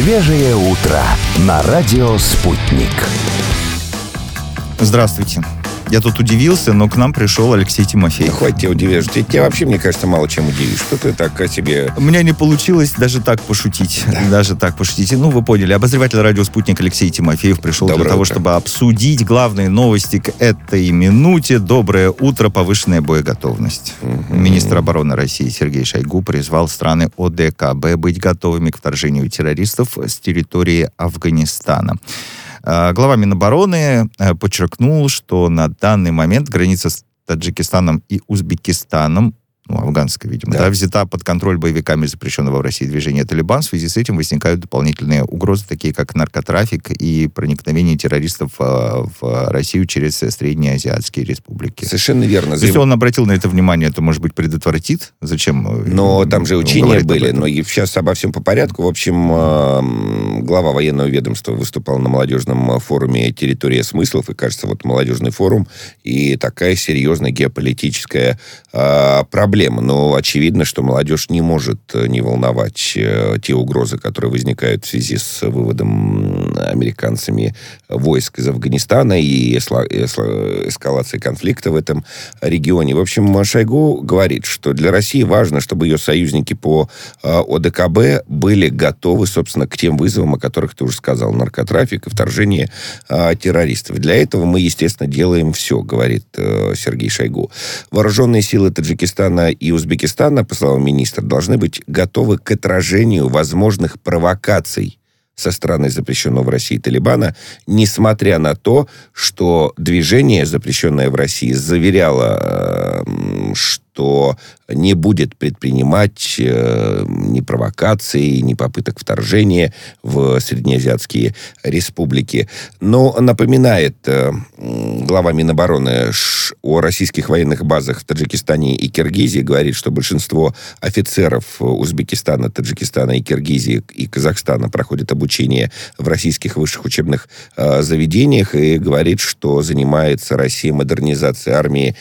Свежее утро на радио «Спутник». Здравствуйте. Я тут удивился, но к нам пришел Алексей Тимофеев. Ну, хватит тебя удивишь. Тебя вообще, мне кажется, мало чем удивишь. Что ты так о себе... У меня не получилось даже так пошутить. Да. Даже так пошутить. Ну, вы поняли. Обозреватель радио «Спутник» Алексей Тимофеев пришел для того, чтобы обсудить главные новости к этой минуте. Доброе утро, повышенная боеготовность. Министр обороны России Сергей Шойгу призвал страны ОДКБ быть готовыми к вторжению террористов с территории Афганистана. Глава Минобороны подчеркнул, что на данный момент граница с Таджикистаном и Узбекистаном, афганская, видимо, взята под контроль боевиками запрещенного в России движения «Талибан». В связи с этим возникают дополнительные угрозы, такие как наркотрафик и проникновение террористов в Россию через среднеазиатские республики. Совершенно верно. Если он обратил на это внимание, то, может быть, предотвратит? Зачем? Но там же учения были, но и сейчас обо всем по порядку. В общем, глава военного ведомства выступал на молодежном форуме «Территория смыслов», и, кажется, вот молодежный форум, и такая серьезная геополитическая проблема. Но очевидно, что молодежь не может не волновать те угрозы, которые возникают в связи с выводом американцами войск из Афганистана и эскалацией конфликта в этом регионе. В общем, Шойгу говорит, что для России важно, чтобы ее союзники по ОДКБ были готовы, собственно, к тем вызовам, о которых ты уже сказал, наркотрафик и вторжение террористов. Для этого мы, естественно, делаем все, говорит Сергей Шойгу. Вооруженные силы Таджикистана и Узбекистана, по словам министра, должны быть готовы к отражению возможных провокаций со стороны запрещенного в России Талибана, несмотря на то, что движение, запрещенное в России, заверяло, что не будет предпринимать ни провокаций, ни попыток вторжения в среднеазиатские республики. Но напоминает глава Минобороны о российских военных базах в Таджикистане и Киргизии, говорит, что большинство офицеров Узбекистана, Таджикистана и Киргизии и Казахстана проходят обучение в российских высших учебных заведениях, и говорит, что занимается Россия модернизацией армии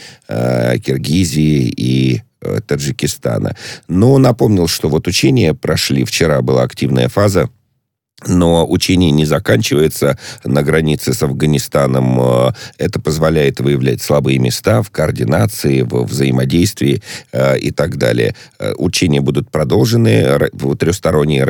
Киргизии и Таджикистана. Но напомнил, что вот учения прошли, вчера была активная фаза, но учение не заканчивается на границе с Афганистаном. Это позволяет выявлять слабые места в координации, в взаимодействии и так далее. Учения будут продолжены, трехсторонние,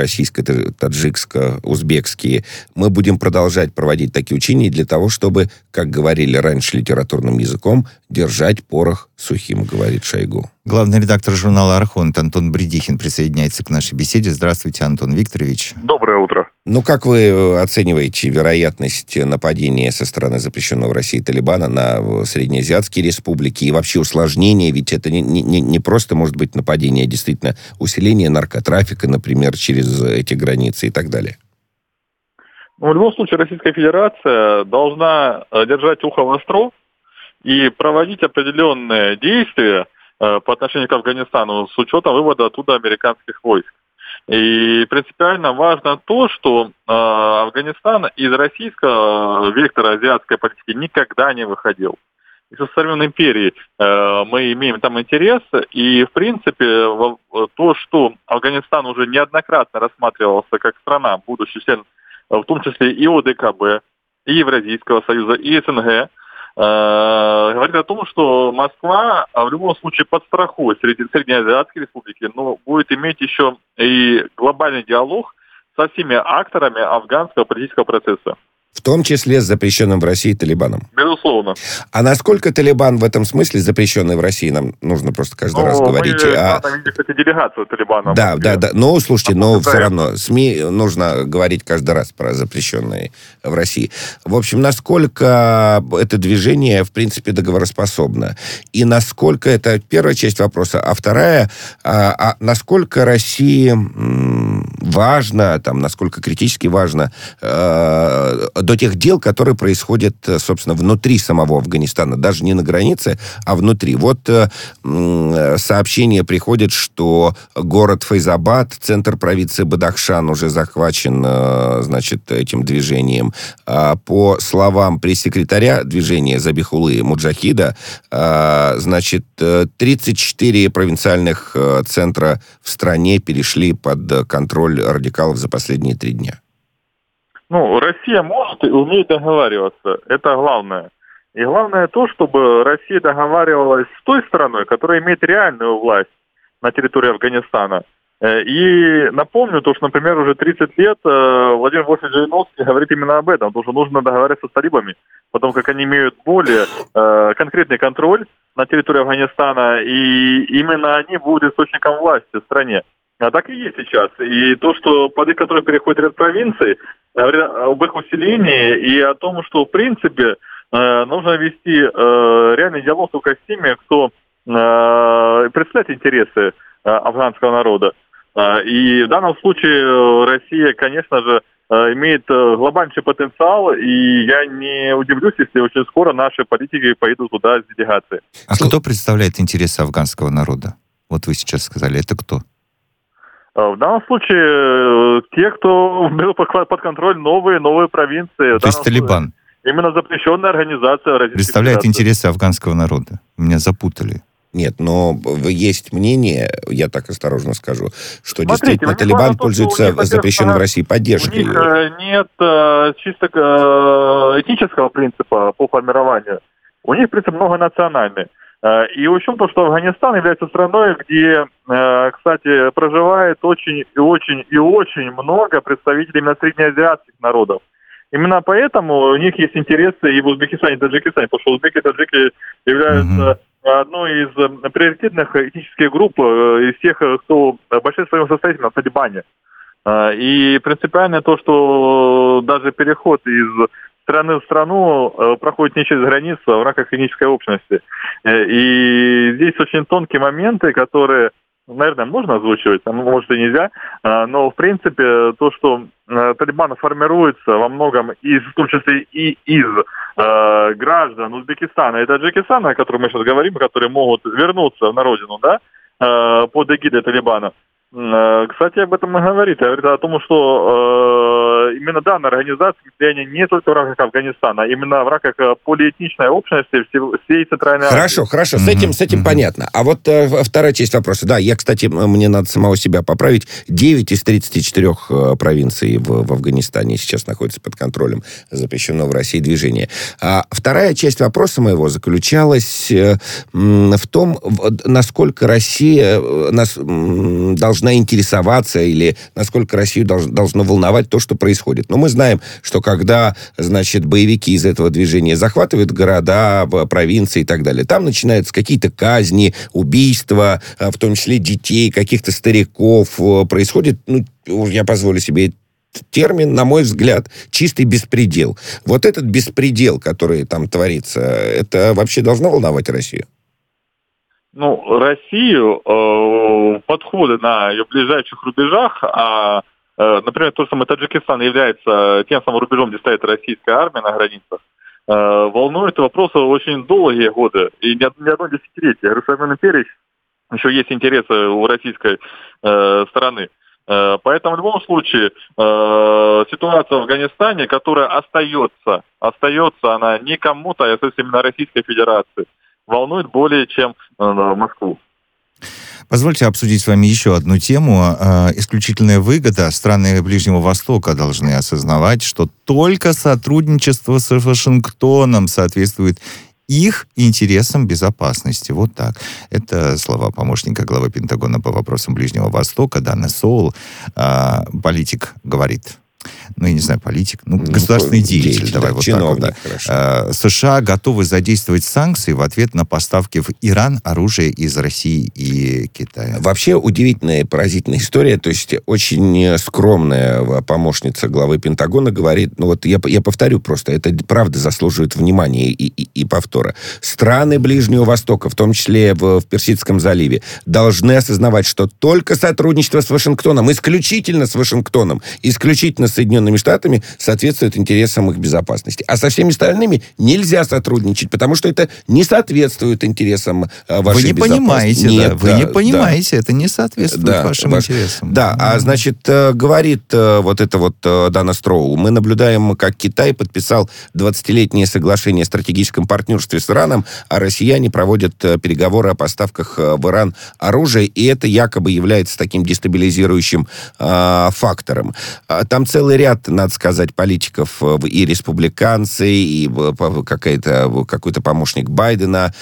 российско-таджикско-узбекские. Мы будем продолжать проводить такие учения для того, чтобы, как говорили раньше литературным языком, держать порох сухим, говорит Шойгу. Главный редактор журнала «Архонт» Антон Бредихин присоединяется к нашей беседе. Здравствуйте, Антон Викторович. Доброе утро. Ну, как вы оцениваете вероятность нападения со стороны запрещенного в России Талибана на среднеазиатские республики и вообще усложнение? Ведь это не просто может быть нападение, а действительно усиление наркотрафика, например, через эти границы и так далее. Ну, в любом случае, Российская Федерация должна держать ухо востро и проводить определенные действия по отношению к Афганистану с учетом вывода оттуда американских войск. И принципиально важно то, что Афганистан из российского вектора азиатской политики никогда не выходил. И со времен империи мы имеем там интерес, и в принципе то, что Афганистан уже неоднократно рассматривался как страна, будущий член, в том числе и ОДКБ, и Евразийского союза, и СНГ, говорит о том, что Москва в любом случае подстрахует среднеазиатские республики, но будет иметь еще и глобальный диалог со всеми акторами афганского политического процесса. В том числе с запрещенным в России Талибаном. Безусловно. А насколько Талибан в этом смысле запрещенный в России? Нам нужно просто каждый раз говорить. Мы видели, кстати, делегацию Талибана. Да. Ну, слушайте, но все равно СМИ нужно говорить каждый раз про запрещенные в России. В общем, насколько это движение, в принципе, договороспособно? И насколько, это первая часть вопроса, а вторая, насколько России важно, насколько критически важно до тех дел, которые происходят, собственно, внутри самого Афганистана, даже не на границе, а внутри. Вот сообщение приходит, что город Фейзабад, центр провинции Бадахшан, уже захвачен, этим движением. По словам пресс-секретаря движения Забихулы Муджахида, 34 провинциальных центра в стране перешли под контроль радикалов за последние 3 дня. Россия может и умеет договариваться. Это главное. И главное то, чтобы Россия договаривалась с той страной, которая имеет реальную власть на территории Афганистана. И напомню, то, что, например, уже 30 лет Владимир Вольфович Жириновский говорит именно об этом, то, что нужно договариваться с талибами, потому как они имеют более конкретный контроль на территории Афганистана, и именно они будут источником власти в стране. А так и есть сейчас. И то, что под их контроль переходит ряд провинций, говорит об их усилении и о том, что, в принципе, нужно вести реальный диалог только с теми, кто представляет интересы афганского народа. И в данном случае Россия, конечно же, имеет глобальный потенциал, и я не удивлюсь, если очень скоро наши политики поедут туда с делегацией. А кто представляет интересы афганского народа? Вот вы сейчас сказали, это кто? В данном случае те, кто берут под контроль новые провинции. То есть Талибан? Именно запрещенная организация Российской представляет Федерации. Интересы афганского народа. Меня запутали. Нет, но есть мнение, я так осторожно скажу, что действительно Талибан пользуется запрещенной в России поддержкой. У них нет чисто этнического принципа по формированию. У них принцип многонациональный. И в общем то, что Афганистан является страной, где, кстати, проживает очень много представителей именно среднеазиатских народов. Именно поэтому у них есть интересы и в Узбекистане, и в Таджикистане, потому что узбеки и таджики являются одной из приоритетных этнических групп из тех, кто в большинстве своем состоит на Талибане. И принципиально то, что даже переход из страны в страну проходит не через границу, а в рамках этнической общности. И здесь очень тонкие моменты, которые, наверное, можно озвучивать, а может и нельзя, но в принципе то, что Талибан формируется во многом в том числе и из граждан Узбекистана и Таджикистана, о которых мы сейчас говорим, которые могут вернуться на родину, да, под эгидой Талибана. Кстати, об этом и говорит. Говорит о том, что именно данная организация влияние не только в рамках Афганистана, а именно в рамках полиэтничной общности всей Центральной Азии. Хорошо, с этим понятно. А вот вторая часть вопроса. Да, кстати, мне надо самого себя поправить. 9 из 34 провинций в Афганистане сейчас находятся под контролем запрещенного в России движения. А вторая часть вопроса моего заключалась в том, насколько Россия должна интересоваться или насколько Россию должно волновать то, что происходит. Но мы знаем, что когда, боевики из этого движения захватывают города, провинции и так далее, там начинаются какие-то казни, убийства, в том числе детей, каких-то стариков. Происходит, я позволю себе термин, на мой взгляд, чистый беспредел. Вот этот беспредел, который там творится, это вообще должно волновать Россию? Россию подходы на ее ближайших рубежах, например, то же самое Таджикистан является тем самым рубежом, где стоит российская армия на границах, волнует вопросы очень долгие годы, и не одно десятилетие. Русская империя еще есть интересы у российской стороны. Поэтому в любом случае ситуация в Афганистане, которая остается она не кому-то, а именно Российской Федерации, волнует более чем Москву. Позвольте обсудить с вами еще одну тему. Исключительная выгода. Страны Ближнего Востока должны осознавать, что только сотрудничество с Вашингтоном соответствует их интересам безопасности. Вот так. Это слова помощника главы Пентагона по вопросам Ближнего Востока Дана Соул. Политик говорит. Я не знаю, политик, государственный деятель, давай вот чиновник, так. Да. США готовы задействовать санкции в ответ на поставки в Иран оружия из России и Китая. Вообще удивительная, поразительная история. То есть очень скромная помощница главы Пентагона говорит, я повторю просто, это правда заслуживает внимания и повтора. Страны Ближнего Востока, в том числе в Персидском заливе, должны осознавать, что только сотрудничество с Вашингтоном, исключительно с Вашингтоном, исключительно с Соединенными Штатами соответствует интересам их безопасности. А со всеми остальными нельзя сотрудничать, потому что это не соответствует интересам вашей безопасности. Вы не понимаете, это не соответствует вашим интересам. Да, говорит Дана Соул, мы наблюдаем, как Китай подписал 20-летнее соглашение о стратегическом партнерстве с Ираном, а россияне проводят переговоры о поставках в Иран оружия, и это якобы является таким дестабилизирующим фактором. Там целый целый ряд, надо сказать, политиков, и республиканцы, и какой-то помощник Байдена,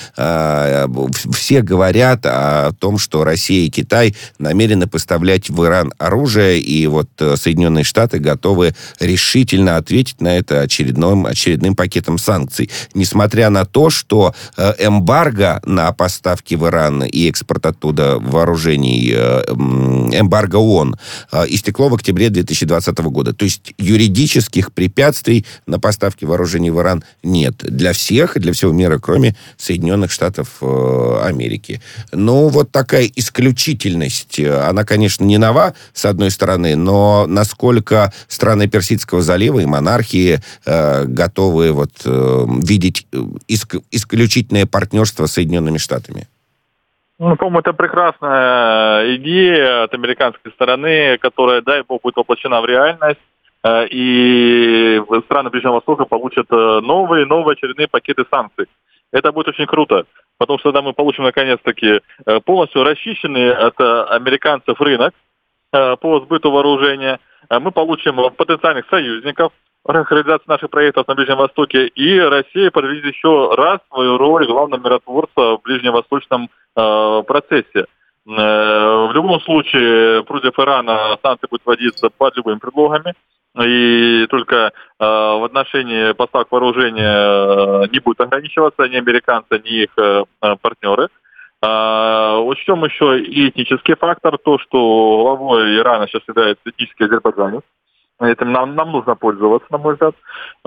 все говорят о том, что Россия и Китай намерены поставлять в Иран оружие, и вот Соединенные Штаты готовы решительно ответить на это очередным пакетом санкций. Несмотря на то, что эмбарго на поставки в Иран и экспорт оттуда вооружений, эмбарго ООН, истекло в октябре 2020 года. То есть юридических препятствий на поставки вооружений в Иран нет. Для всех и для всего мира, кроме Соединенных Штатов Америки. Но вот такая исключительность, она, конечно, не нова, с одной стороны, но насколько страны Персидского залива и монархии готовы видеть исключительное партнерство с Соединенными Штатами? По-моему, это прекрасная идея от американской стороны, которая, дай бог, будет воплощена в реальность. И страны Ближнего Востока получат новые очередные пакеты санкций. Это будет очень круто, потому что тогда мы получим, наконец-таки, полностью расчищенный от американцев рынок по сбыту вооружения. Мы получим потенциальных союзников в реализации наших проектов на Ближнем Востоке, и Россия подтвердит еще раз свою роль главного миротворца в ближневосточном процессе. В любом случае, против Ирана санкции будут вводиться под любыми предлогами, и только в отношении поставок вооружения не будет ограничиваться ни американцы, ни их партнеры. Учтем еще и этнический фактор, то, что главой Ирана сейчас является этнический азербайджанец. Этим нам нужно пользоваться, на мой взгляд.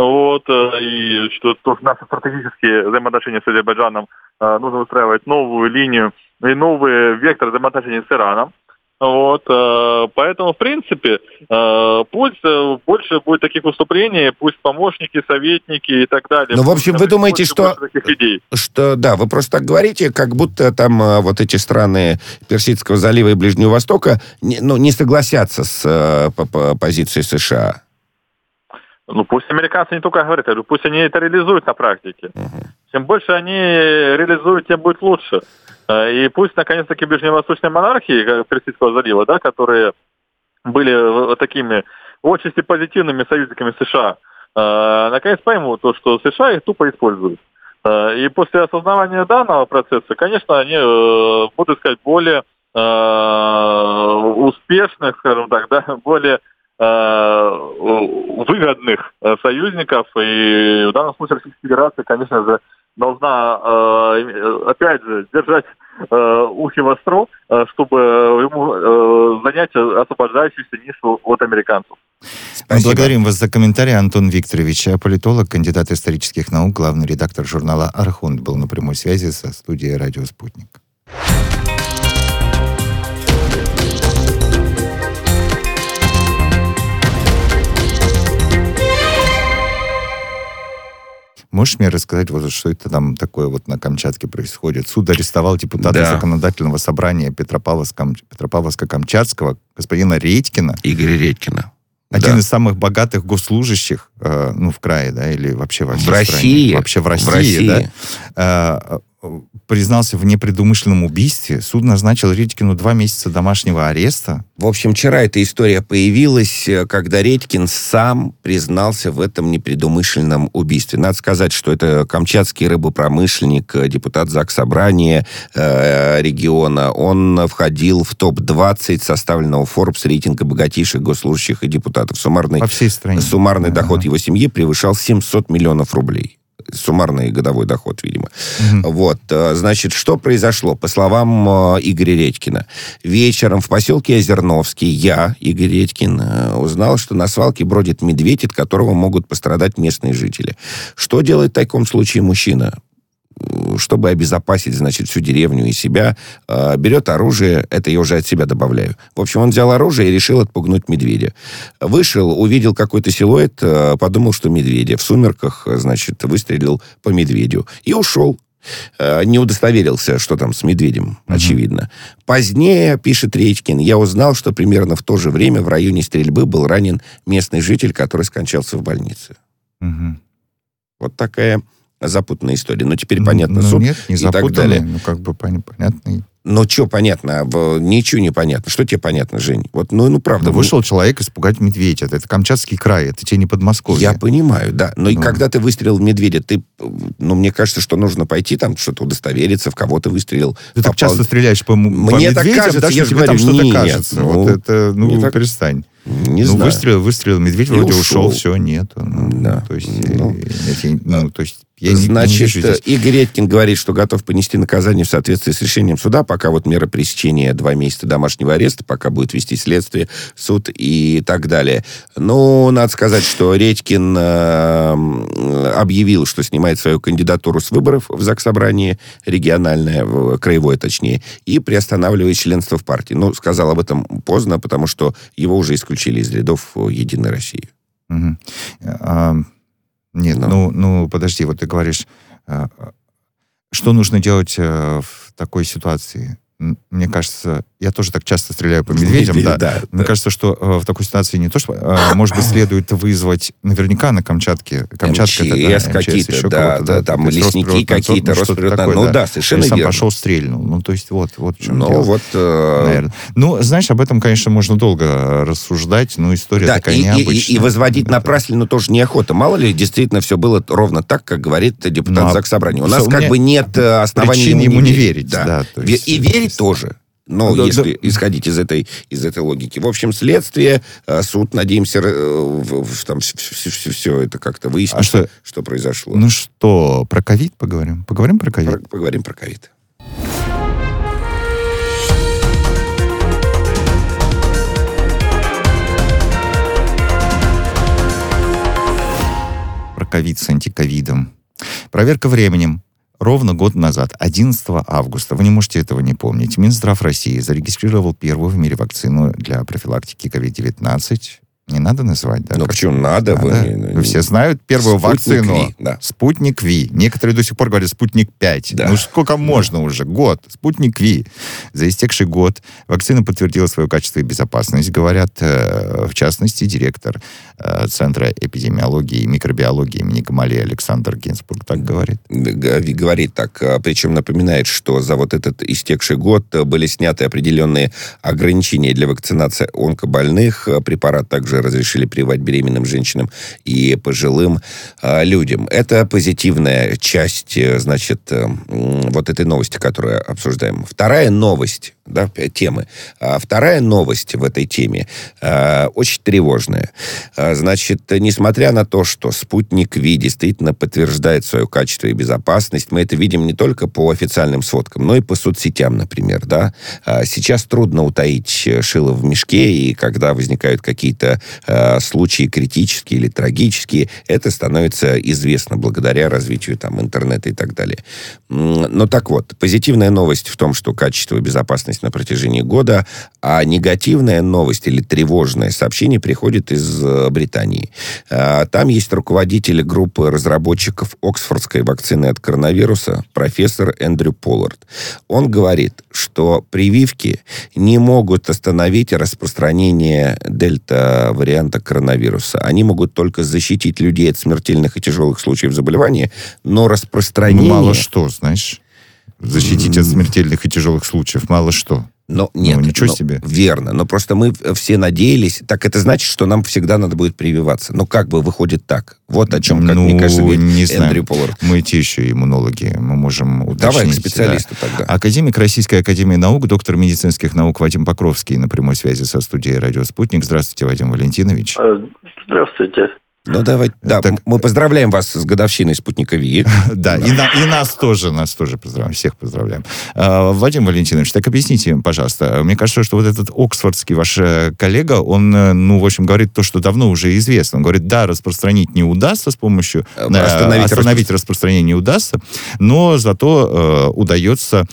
И что наши стратегические взаимоотношения с Азербайджаном нужно выстраивать новую линию и новый вектор взаимоотношений с Ираном. Поэтому, в принципе, пусть больше будет таких выступлений, пусть помощники, советники и так далее. Ну, в общем, вы думаете, что да, вы просто так говорите, как будто там вот эти страны Персидского залива и Ближнего Востока не согласятся с позицией США. Пусть американцы не только говорят, пусть они это реализуют на практике. Чем больше они реализуют, тем будет лучше. И пусть, наконец-таки, ближневосточные монархии Персидского залива, которые были такими отчасти позитивными союзниками США, наконец поймут, что США их тупо используют. И после осознавания данного процесса, конечно, они будут искать более успешных, скажем так, более выгодных союзников. И в данном случае Российская Федерация, конечно же, должна, опять же, держать ухи востро, чтобы ему занять освобождающуюся нишу от американцев. Спасибо. Благодарим вас за комментарий. Антон Викторович, политолог, кандидат исторических наук, главный редактор журнала «Архонт» был на прямой связи со студией «Радио Спутник». Можешь мне рассказать, что это там такое на Камчатке происходит? Суд арестовал депутата законодательного собрания Петропавловска-Камчатского господина Редькина. Игоря Редькина. Один из самых богатых госслужащих, в крае, или вообще во всей стране. России. Вообще в России. Да. Признался в непредумышленном убийстве. Суд назначил Редькину 2 месяца домашнего ареста. В общем, вчера эта история появилась, когда Редькин сам признался в этом непредумышленном убийстве. Надо сказать, что это камчатский рыбопромышленник, депутат Заксобрания региона. Он входил в топ-20 составленного Forbes рейтинга богатейших госслужащих и депутатов. По всей стране. Суммарный доход его семьи превышал 700 миллионов рублей. Суммарный годовой доход, видимо. Значит, что произошло? По словам Игоря Редькина, вечером в поселке Озерновский я, Игорь Редькин, узнал, что на свалке бродит медведь, от которого могут пострадать местные жители. Что делает в таком случае мужчина? Чтобы обезопасить, всю деревню и себя, берет оружие, это я уже от себя добавляю. В общем, он взял оружие и решил отпугнуть медведя. Вышел, увидел какой-то силуэт, подумал, что медведя. В сумерках, выстрелил по медведю и ушел. Не удостоверился, что там с медведем, очевидно. Позднее, пишет Редькин, я узнал, что примерно в то же время в районе стрельбы был ранен местный житель, который скончался в больнице. Вот такая запутанная история. Но теперь понятно суд нет, не и так далее. понятный. Ну, что понятно? Ничего не понятно. Что тебе понятно, Жень? Вот, правда. Вышел человек испугать медведя. Это Камчатский край, это тебе не Подмосковье. Я понимаю, да. Но и когда ты выстрелил в медведя, мне кажется, что нужно пойти там что-то удостовериться, в кого ты выстрелил. Ты так часто стреляешь по Мне медведям, так кажется, даже я же тебе там говорю, что-то нет, кажется. Перестань. Не знаю. Выстрелил, медведь И вроде ушел. все, нет. Да. То есть, я Значит, не вижу здесь. Игорь Редькин говорит, что готов понести наказание в соответствии с решением суда, пока вот мера пресечения 2 месяца домашнего ареста, пока будет вести следствие, суд и так далее. Надо сказать, что Редькин объявил, что снимает свою кандидатуру с выборов в Заксобрание региональное, краевое точнее, и приостанавливает членство в партии. Сказал об этом поздно, потому что его уже исключили из рядов Единой России. Угу. Нет, подожди, вот ты говоришь, что нужно делать в такой ситуации? Мне кажется, я тоже так часто стреляю по медведям, да. Мне кажется, что в такой ситуации не то, что, может быть, следует вызвать наверняка на Камчатке. Камчатка, МЧС какие-то, еще да, там лесники какие-то, Росприроднадзор. Совершенно верно. Сам пошел, стрельнул. То есть, вот в чем дело. Наверное. Знаешь, об этом, конечно, можно долго рассуждать, но история такая необычная. И возводить напраслину тоже неохота. Мало ли, действительно, все было ровно так, как говорит депутат Заксобрания. У нас нет оснований ему не верить. Да. И верить тоже. Если исходить из этой логики. В общем, следствие, суд, надеемся, все это как-то выяснит, что произошло. Про ковид поговорим? Поговорим про ковид? Поговорим про ковид. Про ковид с антиковидом. Проверка временем. Ровно год назад, 11 августа, вы не можете этого не помнить, Минздрав России зарегистрировал первую в мире вакцину для профилактики COVID-19. Не надо называть, да? Почему надо? Вы все знают первую вакцину. Ви, да. Спутник Ви. Некоторые до сих пор говорят Спутник 5. Да. Сколько можно уже? Год. Спутник Ви. За истекший год вакцина подтвердила свое качество и безопасность. Говорят, в частности, директор Центра эпидемиологии и микробиологии имени Гамалеи Александр Гинзбург так говорит. Говорит так. Причем напоминает, что за вот этот истекший год были сняты определенные ограничения для вакцинации онкобольных. Препарат также разрешили прививать беременным женщинам и пожилым людям. Это позитивная часть, значит, вот этой новости, которую обсуждаем. Вторая новость, темы. Вторая новость в этой теме очень тревожная. Значит, несмотря на то, что спутник Ви действительно подтверждает свое качество и безопасность, мы это видим не только по официальным сводкам, но и по соцсетям, например, да. Сейчас трудно утаить шило в мешке, и когда возникают какие-то случаи критические или трагические, это становится известно благодаря развитию интернета и так далее. Но так вот, позитивная новость в том, что качество и безопасность на протяжении года, а негативная новость или тревожное сообщение приходит из Британии. Там есть руководитель группы разработчиков Оксфордской вакцины от коронавируса, профессор Эндрю Поллард. Он говорит, что прививки не могут остановить распространение дельта-варианта коронавируса. Они могут только защитить людей от смертельных и тяжелых случаев заболевания, но распространение... Мало что, знаешь. Защитить от смертельных и тяжелых случаев. Мало что. Ничего себе. Верно. Но просто мы все надеялись. Так это значит, что нам всегда надо будет прививаться. Как бы выходит так. Вот о чем, как мне кажется, говорит Эндрю Поллард. Мы те еще иммунологи. Мы можем уточнить. Давай к специалисту тогда. Академик Российской академии наук, доктор медицинских наук Вадим Покровский на прямой связи со студией «Радио Спутник». Здравствуйте, Вадим Валентинович. Здравствуйте. Давайте. Мы поздравляем вас с годовщиной спутника Ви. Да, и нас тоже поздравляем, всех поздравляем. Вадим Валентинович, так объясните, пожалуйста. Мне кажется, что вот этот оксфордский ваш коллега, он, в общем, говорит то, что давно уже известно. Он говорит, да, распространить не удастся с помощью... Остановить распространение не удастся, но зато удается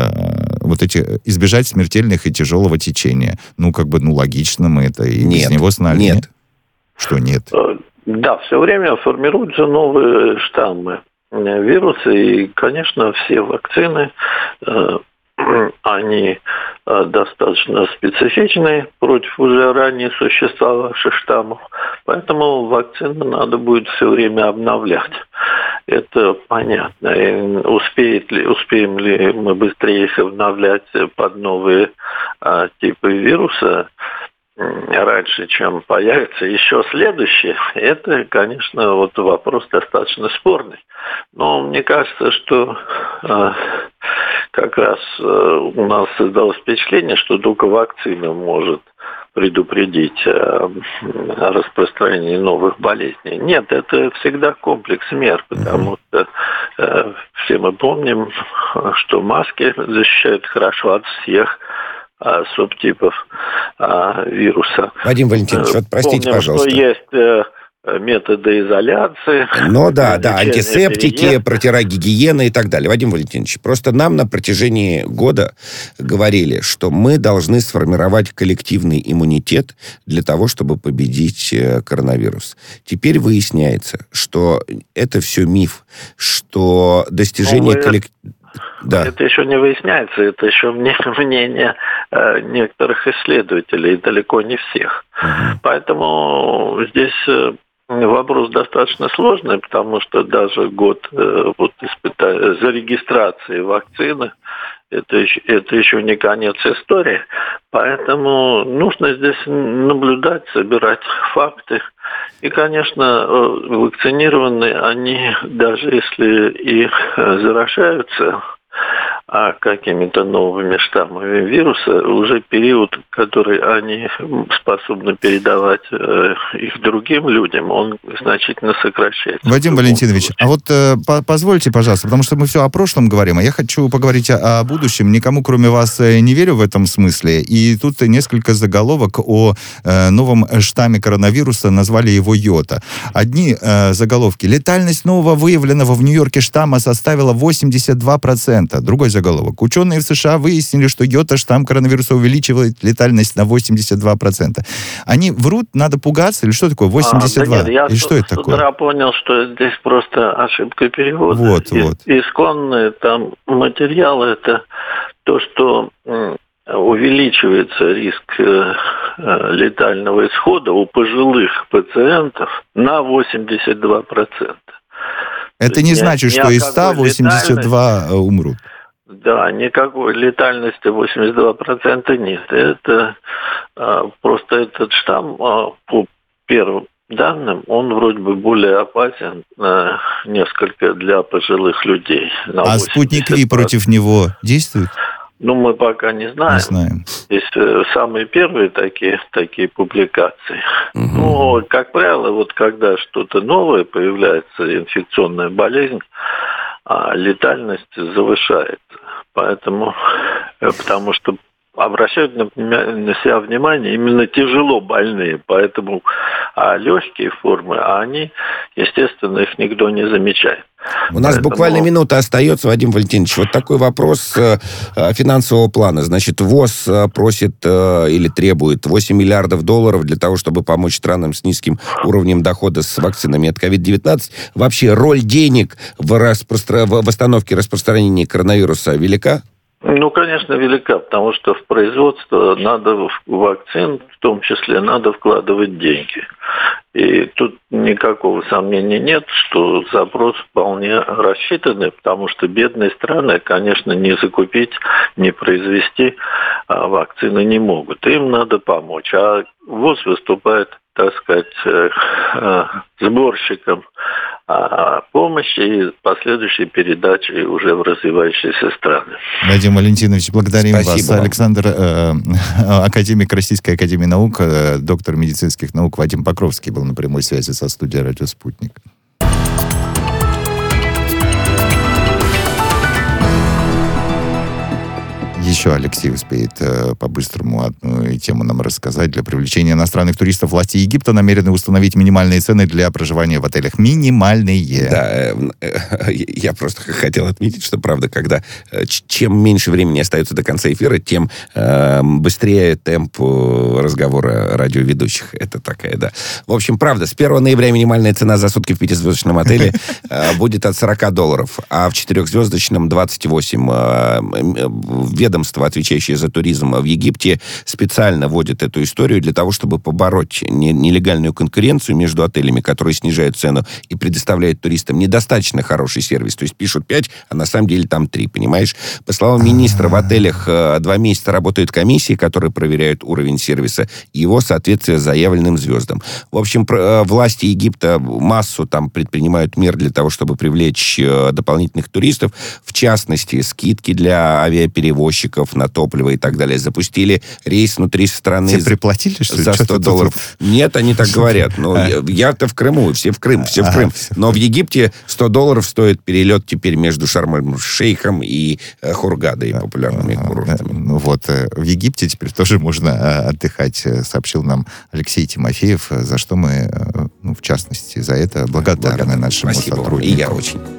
избежать смертельных и тяжелого течения. Логично, мы это и без него знали. Нет. Что нет? Да, все время формируются новые штаммы вируса, и, конечно, все вакцины, они достаточно специфичный против уже ранее существовавших штаммов. Поэтому вакцину надо будет все время обновлять. Это понятно. И успеем ли мы быстрее их обновлять под новые типы вируса раньше, чем появится еще следующее, это, конечно, вот вопрос достаточно спорный. Но мне кажется, что как раз у нас создалось впечатление, что только вакцина может предупредить о распространении новых болезней. Нет, это всегда комплекс мер, потому что все мы помним, что маски защищают хорошо от всех субтипов вируса. Вадим Валентинович, вот простите, помним, пожалуйста. Что есть методы изоляции. Ну да, антисептики, протирогигиена и так далее. Вадим Валентинович, просто нам на протяжении года говорили, что мы должны сформировать коллективный иммунитет для того, чтобы победить коронавирус. Теперь выясняется, что это все миф, что достижение коллективного... Да. Это еще не выясняется, это еще мнение некоторых исследователей, далеко не всех. Поэтому здесь вопрос достаточно сложный, потому что даже год зарегистрации вакцины, это еще не конец истории. Поэтому нужно здесь наблюдать, собирать факты. И, конечно, вакцинированные, они, даже если и заражаются какими-то новыми штаммами вируса, уже период, который они способны передавать их другим людям, он значительно сокращается. Вадим Валентинович, а вот позвольте, пожалуйста, потому что мы все о прошлом говорим, а я хочу поговорить о будущем. Никому, кроме вас, не верю в этом смысле. И тут несколько заголовок о новом штамме коронавируса, назвали его йота. Одни заголовки. Летальность нового выявленного в Нью-Йорке штамма составила 82%. Другой заголовок. Ученые в США выяснили, что йота-штамм коронавируса увеличивает летальность на 82%. Они врут, надо пугаться? Или что такое 82? Нет, я или что это такое? Я понял, что здесь просто ошибка перевода. Вот. Исконные там материалы, это то, что увеличивается риск летального исхода у пожилых пациентов на 82%. Это не значит, что из 100 82 умрут. Да, никакой летальности 82% нет. Это просто этот штамм, по первым данным, он вроде бы более опасен несколько для пожилых людей. А спутник Ви против него действует? Ну, мы пока не знаем. Не знаем. Здесь самые первые такие публикации. Ну, как правило, вот когда что-то новое появляется, инфекционная болезнь, летальность завышается. Потому что обращают на себя внимание именно тяжело больные. Поэтому легкие формы, они, естественно, их никто не замечает. У нас буквально минута остается, Вадим Валентинович. Вот такой вопрос финансового плана. Значит, ВОЗ просит или требует $8 миллиардов для того, чтобы помочь странам с низким уровнем дохода с вакцинами от COVID-19. Вообще, роль денег в остановке распространения коронавируса велика? Ну, конечно, велика, потому что в производство вакцин, в том числе, надо вкладывать деньги. И тут никакого сомнения нет, что запрос вполне рассчитанный, потому что бедные страны, конечно, не закупить, не произвести вакцины не могут. Им надо помочь. А ВОЗ выступает, так сказать, сборщиком помощи и последующей передачи уже в развивающиеся страны. Вадим Валентинович, благодарим Спасибо вас. вам. Александр, академик Российской академии наук, доктор медицинских наук Вадим Покровский был на прямой связи со студией «Радио Спутник». Еще Алексей успеет по-быстрому одну тему нам рассказать. Для привлечения иностранных туристов власти Египта намерены установить минимальные цены для проживания в отелях. Минимальные. Да, я просто хотел отметить, что, правда, когда чем меньше времени остается до конца эфира, тем быстрее темп разговора радиоведущих. Это такая, да. В общем, правда, с 1 ноября минимальная цена за сутки в 5-звездочном отеле будет от $40, а в 4-звездочном 28. Ведомство ведомство, отвечающее за туризм в Египте, специально вводит эту историю для того, чтобы побороть нелегальную конкуренцию между отелями, которые снижают цену и предоставляют туристам недостаточно хороший сервис. То есть пишут 5, а на самом деле там 3, понимаешь? По словам министра, в отелях 2 месяца работают комиссии, которые проверяют уровень сервиса и его соответствие заявленным звездам. В общем, власти Египта массу там предпринимают мер для того, чтобы привлечь дополнительных туристов. В частности, скидки для авиаперевозчиков на топливо и так далее. Запустили рейс внутри страны. Все приплатили, что ли? За $100. Нет, они так говорят. Но я-то в Крыму, все в Крым. Но в Египте $100 стоит перелет теперь между Шарм-эль-Шейхом и Хургадой, популярными курортами. Вот, в Египте теперь тоже можно отдыхать, сообщил нам Алексей Тимофеев, за что мы, в частности, за это благодарны нашему сотруднику. И я очень.